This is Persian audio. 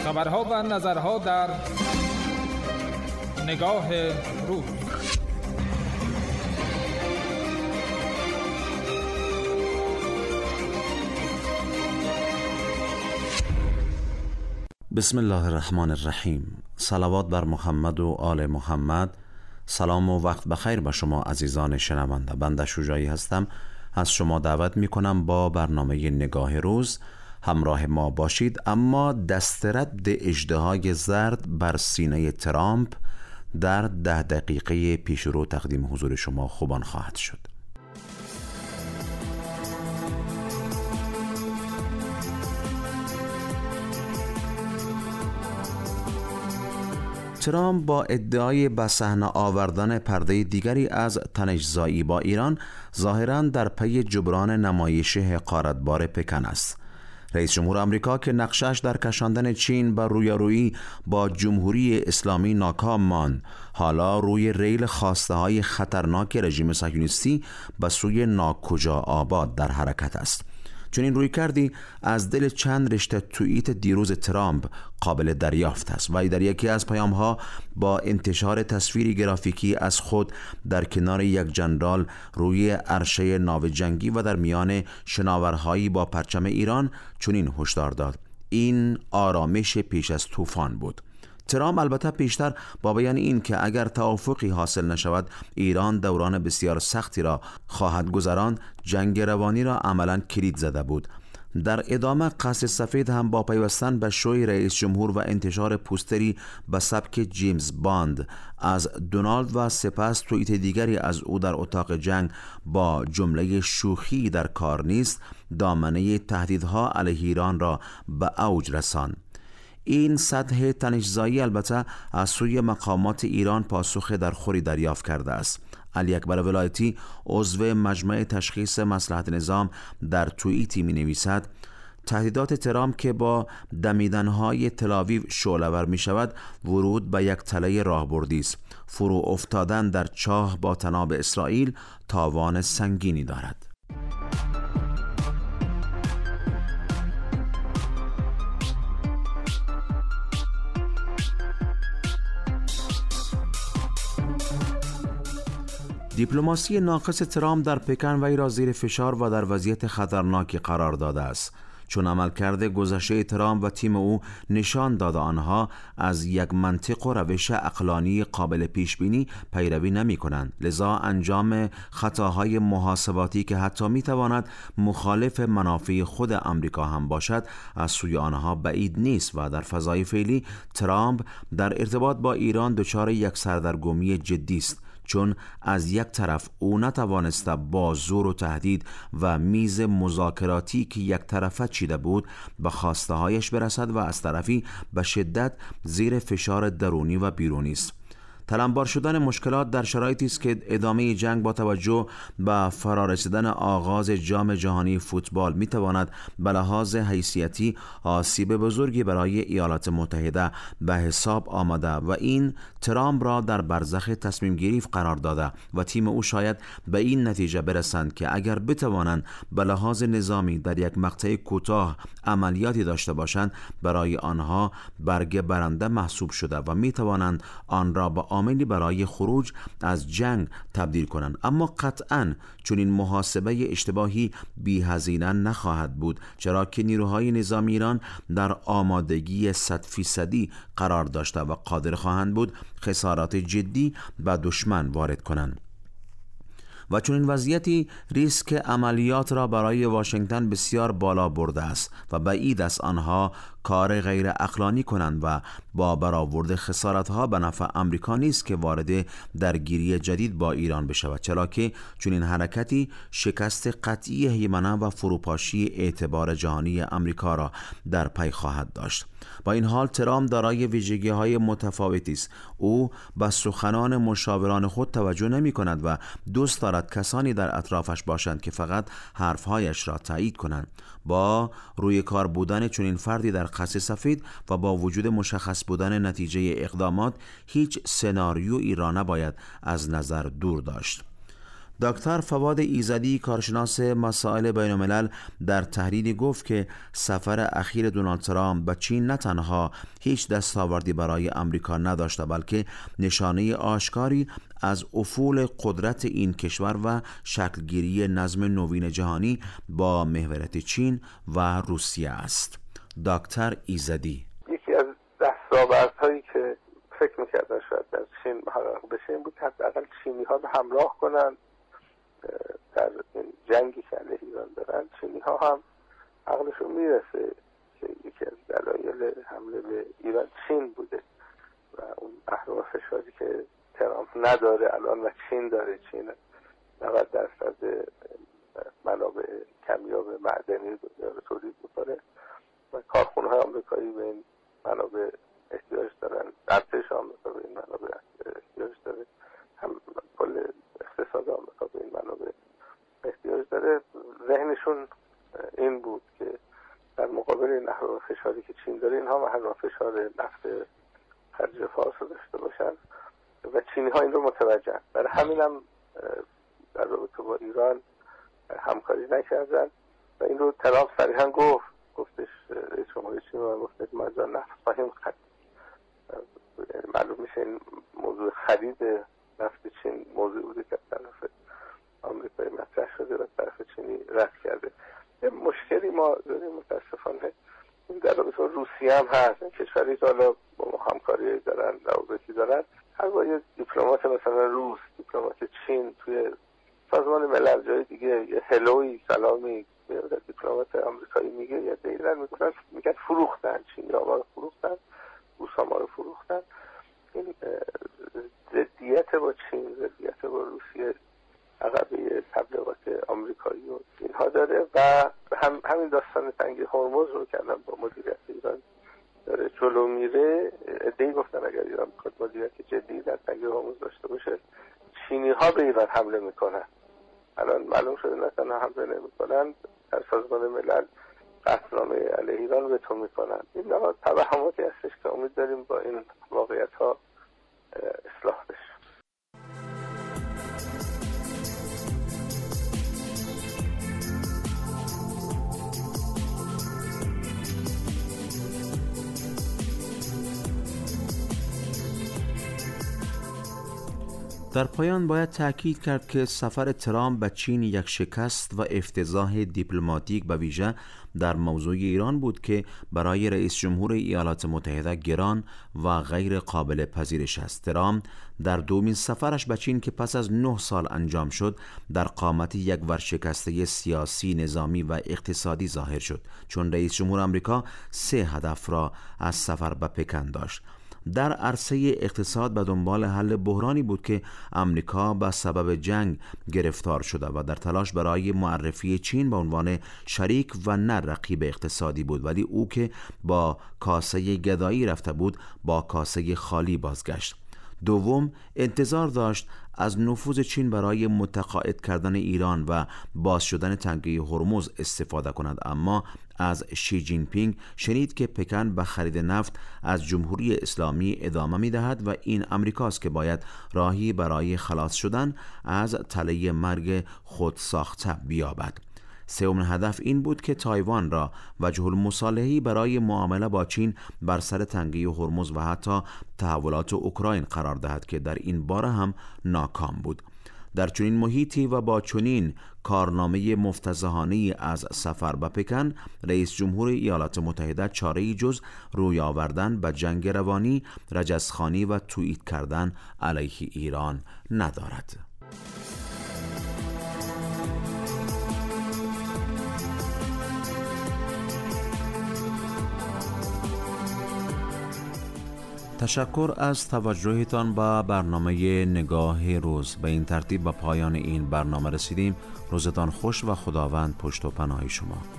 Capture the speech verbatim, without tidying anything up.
خبرها و نظرها در نگاه روز. بسم الله الرحمن الرحیم. صلوات بر محمد و آل محمد. سلام و وقت بخیر به شما عزیزان شنونده. بنده شجاعی هستم. از شما دعوت می کنم با برنامه نگاه روز همراه ما باشید. اما دسترد اژدهای زرد بر سینه ترامپ در ده دقیقه پیش رو تقدیم حضور شما خوبان خواهد شد. ترامپ با ادعای به صحنه آوردن پرده دیگری از تنش‌زایی با ایران ظاهراً در پی جبران نمایش حقارتبار پکن است. رئیس جمهور آمریکا که نقشش در کشاندن چین به رویارویی با جمهوری اسلامی ناکام ماند، حالا روی ریل خواسته‌های خطرناک رژیم صهیونیستی به سوی ناکجا آباد در حرکت است. چون این روی کردی از دل چند رشته توییت دیروز ترامپ قابل دریافت است و در یکی از پیام‌ها با انتشار تصویری گرافیکی از خود در کنار یک جنرال روی عرشه ناو جنگی و در میان شناورهایی با پرچم ایران چنین هشدار داد: این آرامش پیش از طوفان بود. ترامپ البته پیشتر با بیان این که اگر توافقی حاصل نشود ایران دوران بسیار سختی را خواهد گذراند، جنگ روانی را عملاً کلید زده بود. در ادامه قصر سفید هم با پیوستن به شوی رئیس جمهور و انتشار پوستری به سبک جیمز باند از دونالد و سپس توییت دیگری از او در اتاق جنگ با جمله شوخی در کار نیست، دامنه تهدیدها علیه ایران را به اوج رساند. این سطح تنش‌زایی البته از سوی مقامات ایران پاسخ در خوری دریافت کرده است. علی اکبر ولایتی عضو مجمع تشخیص مصلحت نظام در توییتی می نویسد: تهدیدات ترامپ که با دمیدنهای تل‌آویو شعله‌ور می شود ورود به یک تله راهبردی است. فرو افتادن در چاه با طناب اسرائیل تاوان سنگینی دارد. دیپلماسی ناقص ترامپ در پکن وی را زیر فشار و در وضعیت خطرناکی قرار داده است، چون عملکرد گذشته ترامپ و تیم او نشان داده آنها از یک منطق و روش عقلانی قابل پیش بینی پیروی نمی کنند. لذا انجام خطاهای محاسباتی که حتی می تواند مخالف منافع خود آمریکا هم باشد از سوی آنها بعید نیست و در فضای فعلی ترامپ در ارتباط با ایران دچار یک سردرگمی جدی است، چون از یک طرف او نتوانسته با زور و تهدید و میز مذاکراتی که یک طرفه چیده بود به خواسته هایش برسد و از طرفی به شدت زیر فشار درونی و بیرونی است. تلمبار شدن مشکلات در شرایطی است که ادامه جنگ با توجه به فرارسیدن آغاز جام جهانی فوتبال می تواند به لحاظ حیثیتی آسیب بزرگی برای ایالات متحده به حساب آمده و این ترامپ را در برزخ تصمیم گیری قرار داده و تیم او شاید به این نتیجه برسند که اگر بتوانند به لحاظ نظامی در یک مقطع کوتاه عملیاتی داشته باشند برای آنها برگ برنده محسوب شده و می توانند آن را با عاملی برای خروج از جنگ تبدیل کنند. اما قطعاً چون این محاسبه اشتباهی بی هزینه نخواهد بود، چرا که نیروهای نظامی ایران در آمادگی صد فیصدی قرار داشته و قادر خواهند بود خسارات جدی به دشمن وارد کنند. و چون این وضعیتی ریسک عملیات را برای واشنگتن بسیار بالا برده است و بعید است آنها کار غیر عقلانی کنند و با برآورد خسارت‌ها به نفع آمریکا نیست که وارد درگیری جدید با ایران بشود، چرا که چون این حرکتی شکست قطعی هیمنه و فروپاشی اعتبار جهانی آمریکا را در پی خواهد داشت. با این حال ترامپ دارای ویژگی‌های متفاوتی است. او به سخنان مشاوران خود توجه نمی‌کند و دوست دارد کسانی در اطرافش باشند که فقط حرف‌هایش را تایید کنند. با روی کار بودن چنین فردی در قصر سفید و با وجود مشخص بودن نتیجه اقدامات، هیچ سناریویی را نباید از نظر دور داشت. دکتر فواد ایزدی کارشناس مسائل بین الملل در تحلیلی گفت که سفر اخیر دونالد ترامپ به چین نه تنها هیچ دستاوردی برای آمریکا نداشته بلکه نشانه آشکاری از افول قدرت این کشور و شکلگیری نظم نوین جهانی با محوریت چین و روسیه است. دکتر ایزدی: یکی از دستاوردهایی که فکر می‌کردن شاید در چین محقق بشه این بود که حداقل چینی‌ها به همراه کنن در این جنگی که علیه ایران دارن. چینی‌ها هم عقلشون میرسه که یکی از دلایل حمله به ایران چین بوده و اون اهرم فشاری که ترامپ نداره الان و چین داره. چین نود درصد منابع کمیاب معدنی دنیا رو تولید میکنه و کارخونه‌های آمریکایی به این منابع احتیاج دارن. ارتش آمریکا به این منابع احتیاج داره. هم کل اقتصاد آمریکا به این منابع احتیاج داره. ذهنشون این بود که در مقابل این اهرم فشاری که چین داره اینها اهرم فشار نفت خلیج فارس رو داشته باشن و چینی ها این رو متوجهن. برای همین هم در رابطه با ایران همکاری نکردن و این رو ترامپ صریحا گفت گفتش رئیس جمهور چین و گفت که ما جان نفت خواهیم خرید. معلوم میشه این موضوع خرید نفت چین موضوع بوده که طرف آمریکایی مطرح شده و طرف چینی رد کرده. یه مشکلی ما داریم متاسفانه این در رابطه با روسیه هم هست. این کشوری که حالا با ما همکاری دارن روابطی دارن هر با یه دیپلمات مثلا روس، دیپلمات چین توی سازمان ملل جای دیگه یه هلوی سلامی به دیپلمات آمریکایی میگه یا دیدن میگن میگن فروختن چینی ها ما رو فروختن، روس ها ما رو فروختن. این ضدیت با چین، ضدیت با روسیه عقبه تبلیغات آمریکایی و اینها داره و هم همین داستان تنگی هرمز رو کردن با مدیریت ایران داره جلو میره. عده‌ای گفتن اگر ایران بخواد مدیریت جدی در تنگی هرمز داشته باشه چینی ها به ایران حمله میکنن. الان معلوم شده نه تنها حمله نمیکنن، در سازمان ملل قطعنامه علیه ایران وتو میکنن. این نوع توهماتی هستش که امید داریم با این واقعیت ها اصلاح بشه. در پایان باید تأکید کرد که سفر ترامپ به چین یک شکست و افتضاح دیپلماتیک به ویژه در موضوع ایران بود که برای رئیس جمهور ایالات متحده گران و غیر قابل پذیرش است. ترامپ در دومین سفرش به چین که پس از نه سال انجام شد در قامت یک ورشکسته سیاسی، نظامی و اقتصادی ظاهر شد، چون رئیس جمهور آمریکا سه هدف را از سفر به پکن داشت. در عرصه اقتصاد به دنبال حل بحرانی بود که آمریکا به سبب جنگ گرفتار شده و در تلاش برای معرفی چین به عنوان شریک و نه رقیب اقتصادی بود، ولی او که با کاسه گدایی رفته بود با کاسه خالی بازگشت. دوم، انتظار داشت از نفوذ چین برای متقاعد کردن ایران و باز شدن تنگه هرمز استفاده کند، اما از شی جین پینگ شنید که پکن به خرید نفت از جمهوری اسلامی ادامه می دهد و این امریکاست که باید راهی برای خلاص شدن از تله مرگ خود ساخته بیابد. سومین هدف این بود که تایوان را وجه المصالحه برای معامله با چین بر سر تنگه هرمز و حتی تحولات اوکراین قرار دهد که در این باره هم ناکام بود. در چنین محیطی و با چنین کارنامه مفتضحانه‌ای از سفر به پکن، رئیس جمهور ایالات متحده چاره‌ای جز روی آوردن به جنگ روانی، رجزخوانی و توییت کردن علیه ایران ندارد. تشکر از توجهتان به برنامه نگاه روز. به این ترتیب به پایان این برنامه رسیدیم. روزتان خوش و خداوند پشت و پناه شما.